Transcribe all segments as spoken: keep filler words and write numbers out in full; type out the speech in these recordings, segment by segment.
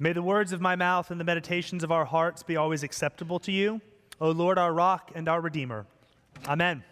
May the words of my mouth and the meditations of our hearts be always acceptable to you, O Lord, our rock and our Redeemer. Amen.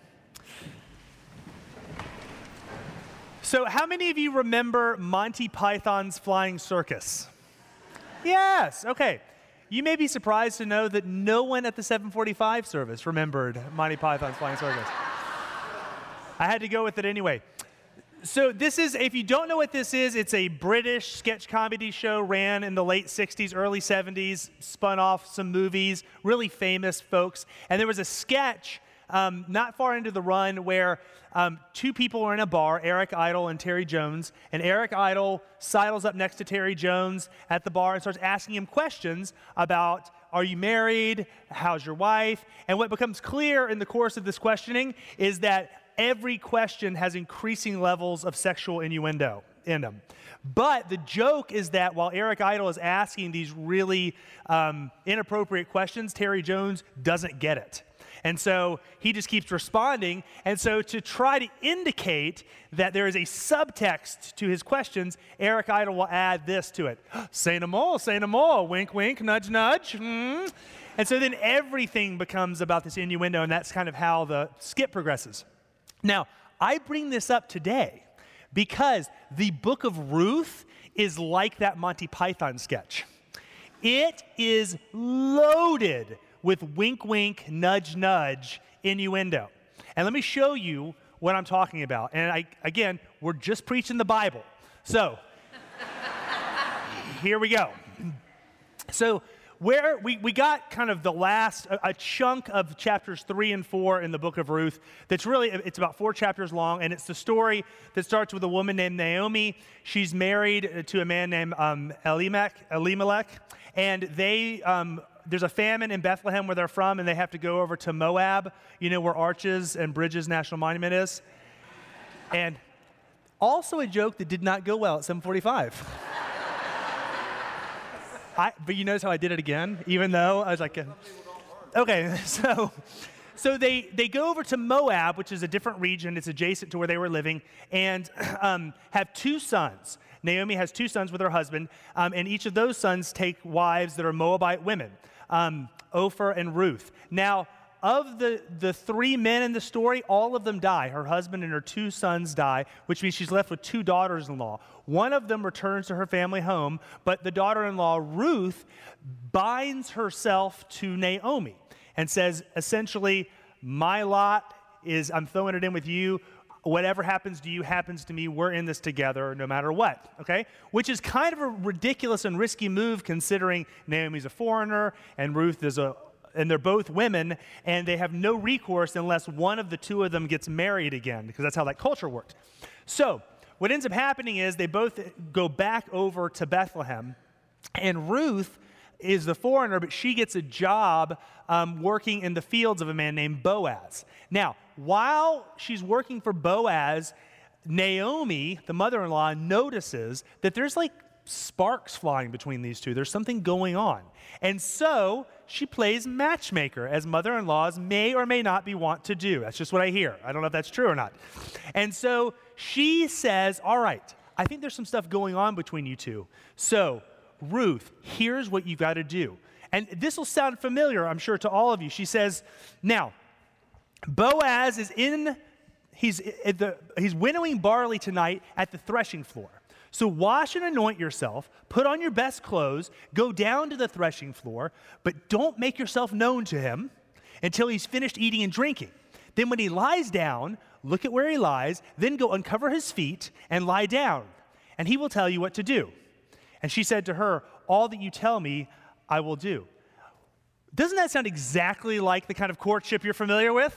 So how many of you remember Monty Python's Flying Circus? Yes, okay. You may be surprised to know that no one at the seven forty-five service remembered Monty Python's Flying Circus. I had to go with it anyway. So this is, if you don't know what this is, it's a British sketch comedy show, ran in the late sixties, early seventies, spun off some movies, really famous folks. And there was a sketch um, not far into the run where um, two people were in a bar, Eric Idle and Terry Jones, and Eric Idle sidles up next to Terry Jones at the bar and starts asking him questions about, are you married? How's your wife? And what becomes clear in the course of this questioning is that every question has increasing levels of sexual innuendo in them. But the joke is that while Eric Idle is asking these really um, inappropriate questions, Terry Jones doesn't get it. And so he just keeps responding. And so to try to indicate that there is a subtext to his questions, Eric Idle will add this to it. Say no more, say no more, wink, wink, nudge, nudge. Hmm. And so then everything becomes about this innuendo, and that's kind of how the skit progresses. Now, I bring this up today because the book of Ruth is like that Monty Python sketch. It is loaded with wink, wink, nudge, nudge innuendo. And let me show you what I'm talking about. And I, again, we're just preaching the Bible. So, here we go. So, where we, we got kind of the last, a, a chunk of chapters three and four in the book of Ruth that's really, it's about four chapters long, and it's the story that starts with a woman named Naomi. She's married to a man named um, Elimelech, Elimelech, and they, um, there's a famine in Bethlehem where they're from, and they have to go over to Moab, you know, where Arches and Bridges National Monument is. And also a joke that did not go well at seven forty-five. I, but you notice how I did it again, even though I was like, uh, okay, so so they, they go over to Moab, which is a different region. It's adjacent to where they were living, and um, have two sons. Naomi has two sons with her husband, um, and each of those sons take wives that are Moabite women, um, Ophir and Ruth. Now, of the, the three men in the story, all of them die. Her husband and her two sons die, which means she's left with two daughters-in-law. One of them returns to her family home, but the daughter-in-law, Ruth, binds herself to Naomi and says, essentially, my lot is, I'm throwing it in with you. Whatever happens to you happens to me. We're in this together no matter what, okay? Which is kind of a ridiculous and risky move considering Naomi's a foreigner and Ruth is a and they're both women, and they have no recourse unless one of the two of them gets married again, because that's how that culture worked. So what ends up happening is they both go back over to Bethlehem, and Ruth is the foreigner, but she gets a job um, working in the fields of a man named Boaz. Now, while she's working for Boaz, Naomi, the mother-in-law, notices that there's like sparks flying between these two. There's something going on. And so she plays matchmaker, as mother-in-laws may or may not be wont to do. That's just what I hear. I don't know if that's true or not. And so she says, all right, I think there's some stuff going on between you two. So, Ruth, here's what you've got to do. And this will sound familiar, I'm sure, to all of you. She says, now, Boaz is in, he's, at the, he's winnowing barley tonight at the threshing floor. So wash and anoint yourself, put on your best clothes, go down to the threshing floor, but don't make yourself known to him until he's finished eating and drinking. Then when he lies down, look at where he lies, then go uncover his feet and lie down, and he will tell you what to do. And she said to her, all that you tell me, I will do. Doesn't that sound exactly like the kind of courtship you're familiar with?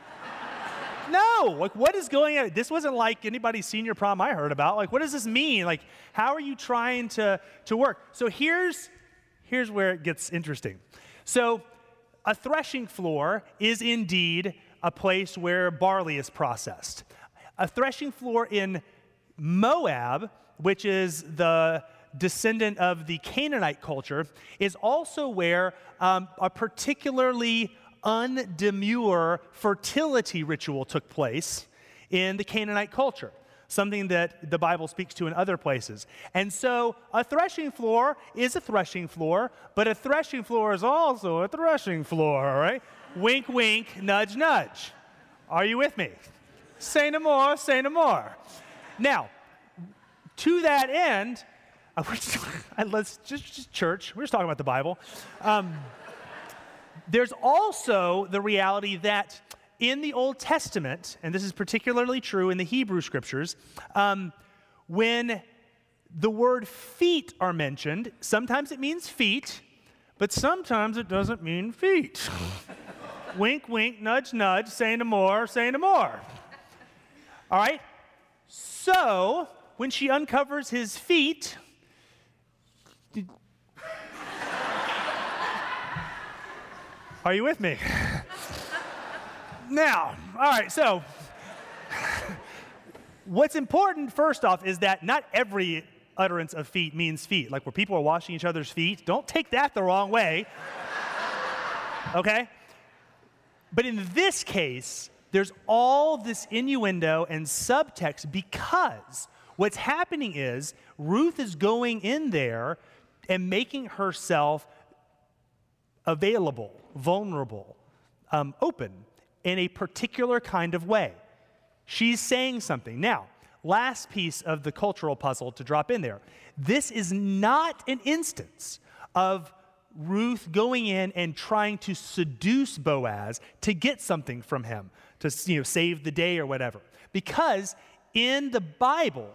No, like what is going on? This wasn't like anybody's senior prom I heard about. Like what does this mean? Like how are you trying to, to work? So here's, here's where it gets interesting. So a threshing floor is indeed a place where barley is processed. A threshing floor in Moab, which is the descendant of the Canaanite culture, is also where um, a particularly undemure fertility ritual took place in the Canaanite culture. something that the Bible speaks to in other places. And so a threshing floor is a threshing floor, but a threshing floor is also a threshing floor, all right? Wink, wink, nudge, nudge. Are you with me? Say no more, say no more. Now, to that end, uh, let's just, just church. We're just talking about the Bible. Um, there's also the reality that in the Old Testament, and this is particularly true in the Hebrew Scriptures, um, when the word feet are mentioned, sometimes it means feet, but sometimes it doesn't mean feet. Wink, wink, nudge, nudge, say no more, say no more. All right? So, when she uncovers his feet, are you with me? Now, all right, so what's important, first off, is that not every utterance of feet means feet. Like where people are washing each other's feet, don't take that the wrong way, okay? But in this case, there's all this innuendo and subtext because what's happening is Ruth is going in there and making herself available, vulnerable, um, open in a particular kind of way. She's saying something. Now, last piece of the cultural puzzle to drop in there. This is not an instance of Ruth going in and trying to seduce Boaz to get something from him, to you know, save the day or whatever. Because in the Bible,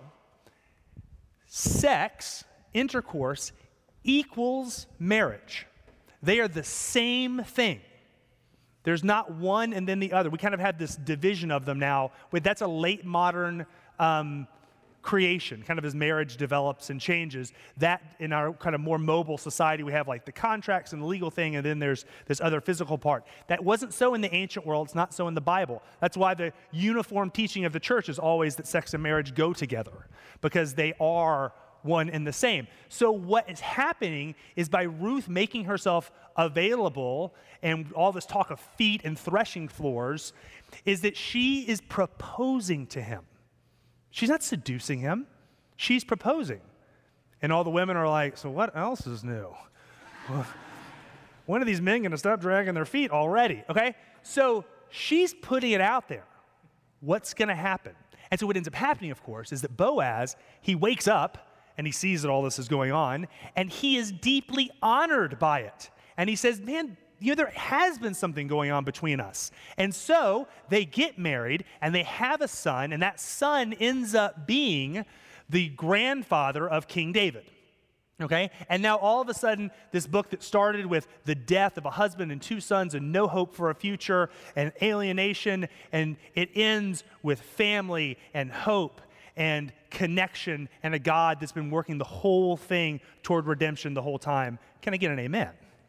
sex, intercourse, equals marriage. They are the same thing. There's not one and then the other. We kind of have this division of them now. But that's a late modern um, creation, kind of as marriage develops and changes. That in our kind of more mobile society, we have like the contracts and the legal thing, and then there's this other physical part. That wasn't so in the ancient world. It's not so in the Bible. That's why the uniform teaching of the church is always that sex and marriage go together, because they are one and the same. So what is happening is by Ruth making herself available and all this talk of feet and threshing floors is that she is proposing to him. She's not seducing him. She's proposing. And all the women are like, so what else is new? When are these men going to stop dragging their feet already? Okay? So she's putting it out there. What's going to happen? And so what ends up happening, of course, is that Boaz, he wakes up and he sees that all this is going on, and he is deeply honored by it. And he says, man, you know, there has been something going on between us. And so they get married, and they have a son, and that son ends up being the grandfather of King David. Okay? And now all of a sudden, this book that started with the death of a husband and two sons and no hope for a future and alienation, and it ends with family and hope and connection and a God that's been working the whole thing toward redemption the whole time. Can I get an amen?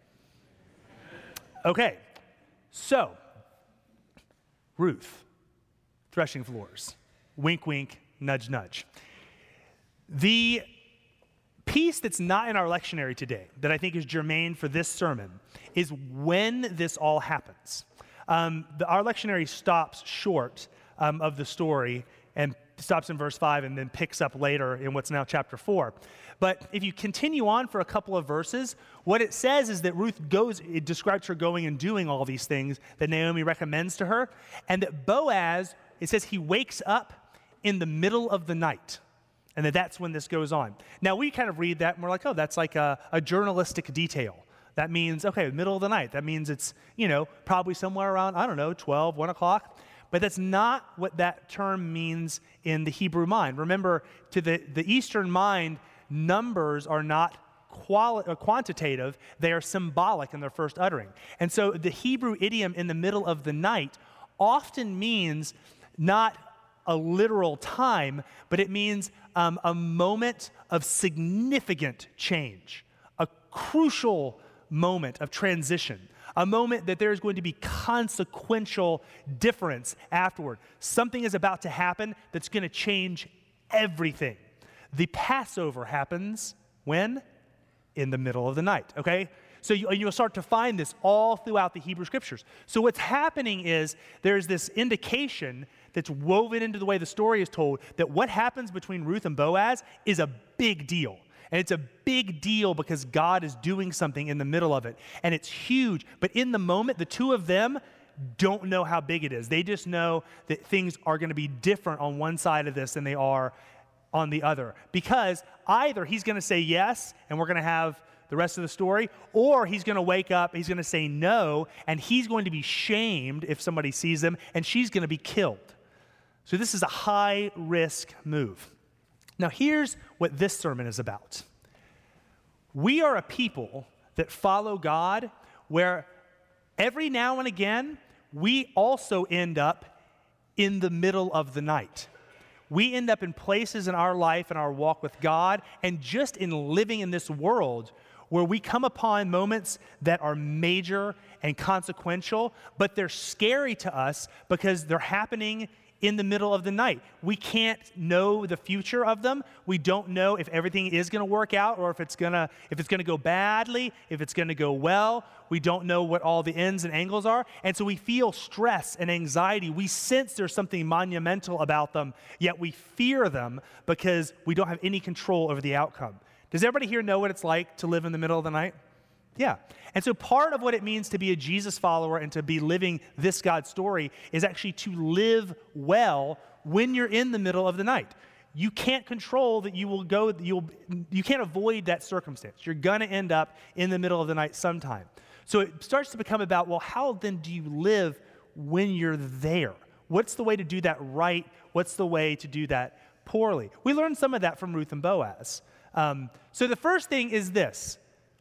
Okay, so Ruth, threshing floors, wink, wink, nudge, nudge. The piece that's not in our lectionary today that I think is germane for this sermon is when this all happens. Um, the, our lectionary stops short um, of the story and stops in verse five and then picks up later in what's now chapter four. But if you continue on for a couple of verses, what it says is that Ruth goes, it describes her going and doing all these things that Naomi recommends to her, and that Boaz, it says he wakes up in the middle of the night, and that that's when this goes on. Now, we kind of read that and we're like, oh, that's like a, a journalistic detail. That means, okay, middle of the night. That means it's, you know, probably somewhere around, I don't know, twelve, one o'clock. But that's not what that term means in the Hebrew mind. Remember, to the, the Eastern mind, numbers are not quali- uh, quantitative, they are symbolic in their first uttering. And so the Hebrew idiom in the middle of the night often means not a literal time, but it means um, a moment of significant change, a crucial moment of transition. A moment that there's going to be consequential difference afterward. Something is about to happen that's going to change everything. The Passover happens when? In the middle of the night, okay? So you, you'll start to find this all throughout the Hebrew Scriptures. So what's happening is there's this indication that's woven into the way the story is told, that what happens between Ruth and Boaz is a big deal. And it's a big deal because God is doing something in the middle of it. And it's huge. But in the moment, the two of them don't know how big it is. They just know that things are going to be different on one side of this than they are on the other. Because either he's going to say yes, and we're going to have the rest of the story, or he's going to wake up, he's going to say no, and he's going to be shamed if somebody sees him, and she's going to be killed. So this is a high-risk move. Now here's what this sermon is about. We are a people that follow God where every now and again, we also end up in the middle of the night. We end up in places in our life and our walk with God, and just in living in this world where we come upon moments that are major and consequential, but they're scary to us because they're happening in the middle of the night. We can't know the future of them. We don't know if everything is going to work out or if it's going to if it's going to go badly, if it's going to go well. We don't know what all the ends and angles are. And so we feel stress and anxiety. We sense there's something monumental about them, yet we fear them because we don't have any control over the outcome. Does everybody here know what it's like to live in the middle of the night? Yeah. And so part of what it means to be a Jesus follower and to be living this God story is actually to live well when you're in the middle of the night. You can't control that you will go, you'll, you can't avoid that circumstance. You're going to end up in the middle of the night sometime. So it starts to become about, well, how then do you live when you're there? What's the way to do that right? What's the way to do that poorly? We learned some of that from Ruth and Boaz. Um, so the first thing is this.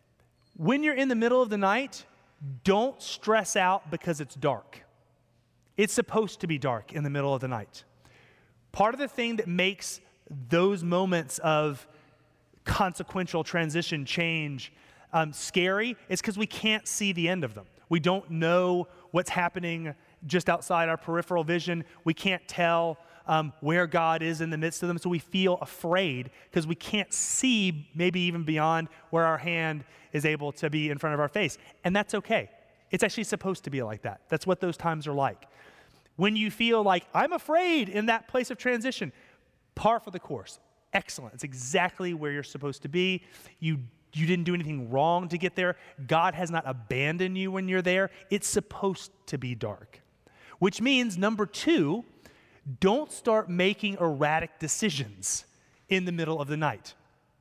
When you're in the middle of the night, don't stress out because it's dark. It's supposed to be dark in the middle of the night. Part of the thing that makes those moments of consequential transition, change, um, scary is because we can't see the end of them. We don't know what's happening just outside our peripheral vision. We can't tell Um, where God is in the midst of them, so we feel afraid because we can't see maybe even beyond where our hand is able to be in front of our face. And that's okay. It's actually supposed to be like that. That's what those times are like. When you feel like, I'm afraid in that place of transition, par for the course. Excellent. It's exactly where you're supposed to be. You, you didn't do anything wrong to get there. God has not abandoned you when you're there. It's supposed to be dark. Which means, number two, don't start making erratic decisions in the middle of the night.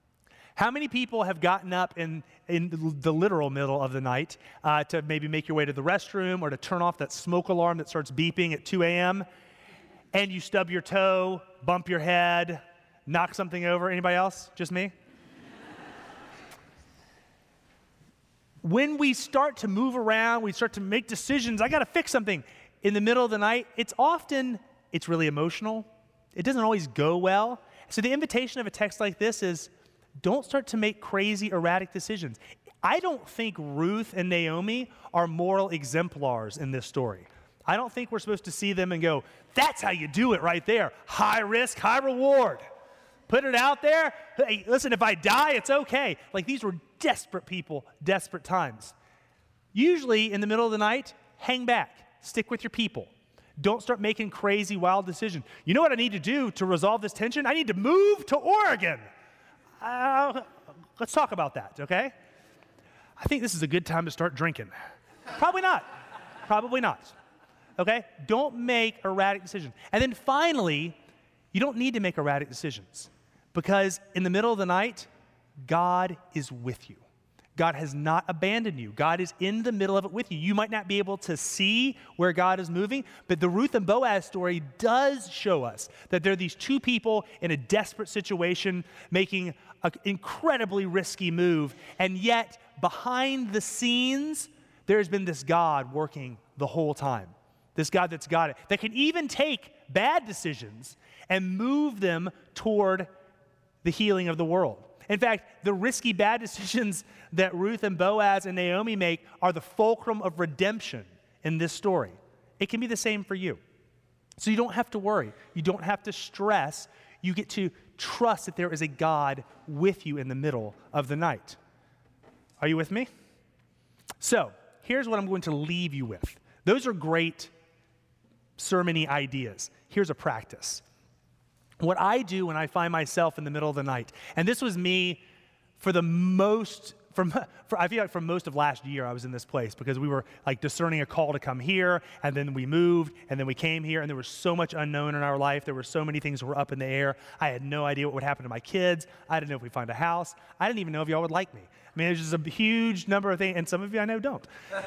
How many people have gotten up in, in the literal middle of the night uh, to maybe make your way to the restroom or to turn off that smoke alarm that starts beeping at two a.m. and you stub your toe, bump your head, knock something over? Anybody else? Just me? When we start to move around, we start to make decisions, I got to fix something in the middle of the night, it's often It's really emotional. It doesn't always go well. So the invitation of a text like this is, don't start to make crazy, erratic decisions. I don't think Ruth and Naomi are moral exemplars in this story. I don't think we're supposed to see them and go, that's how you do it right there. High risk, high reward. Put it out there. Hey, listen, if I die, it's okay. Like, these were desperate people, desperate times. Usually, in the middle of the night, hang back. Stick with your people. Don't start making crazy, wild decisions. You know what I need to do to resolve this tension? I need to move to Oregon. Uh, let's talk about that, okay? I think this is a good time to start drinking. Probably not. Probably not. Okay? Don't make erratic decisions. And then finally, you don't need to make erratic decisions because in the middle of the night, God is with you. God has not abandoned you. God is in the middle of it with you. You might not be able to see where God is moving, but the Ruth and Boaz story does show us that there are these two people in a desperate situation making an incredibly risky move, and yet behind the scenes, there's been this God working the whole time. This God that's got it, that can even take bad decisions and move them toward the healing of the world. In fact, the risky bad decisions that Ruth and Boaz and Naomi make are the fulcrum of redemption in this story. It can be the same for you. So you don't have to worry. You don't have to stress. You get to trust that there is a God with you in the middle of the night. Are you with me? So here's what I'm going to leave you with. Those are great sermon-y ideas. Here's a practice. What I do when I find myself in the middle of the night, and this was me for the most, from, for, I feel like for most of last year I was in this place because we were like discerning a call to come here, and then we moved, and then we came here, and there was so much unknown in our life. There were so many things that were up in the air. I had no idea what would happen to my kids. I didn't know if we'd find a house. I didn't even know if y'all would like me. I mean, there's just a huge number of things, and some of you I know don't.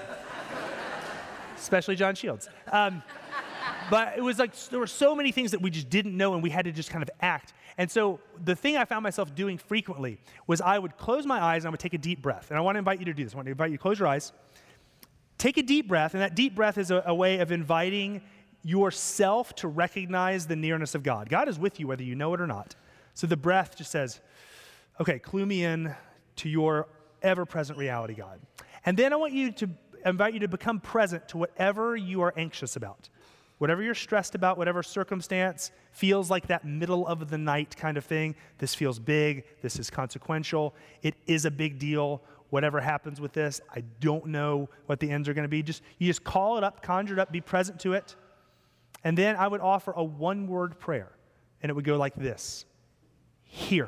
Especially John Shields. Um, But it was like, there were so many things that we just didn't know, and we had to just kind of act. And so the thing I found myself doing frequently was I would close my eyes and I would take a deep breath. And I want to invite you to do this. I want to invite you to close your eyes. Take a deep breath, and that deep breath is a, a way of inviting yourself to recognize the nearness of God. God is with you whether you know it or not. So the breath just says, okay, clue me in to your ever-present reality, God. And then I want you to invite you to become present to whatever you are anxious about. Whatever you're stressed about, whatever circumstance feels like that middle of the night kind of thing, this feels big, this is consequential, it is a big deal, whatever happens with this, I don't know what the ends are going to be. Just you just call it up, conjure it up, be present to it. And then I would offer a one-word prayer, and it would go like this: here.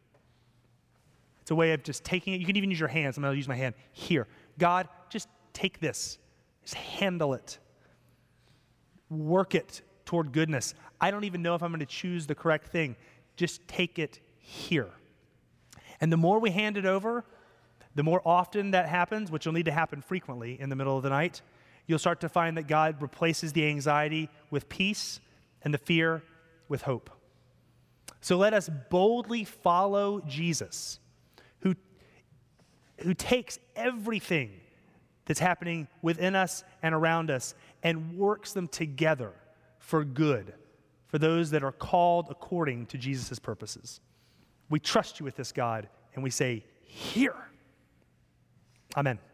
It's a way of just taking it. You can even use your hands. I'm going to use my hand. Here. God, just take this. Just handle it. Work it toward goodness. I don't even know if I'm going to choose the correct thing. Just take it here. And the more we hand it over, the more often that happens, which will need to happen frequently in the middle of the night, you'll start to find that God replaces the anxiety with peace and the fear with hope. So let us boldly follow Jesus, who, who takes everything that's happening within us and around us and works them together for good, for those that are called according to Jesus' purposes. We trust you with this, God, and we say, here. Amen.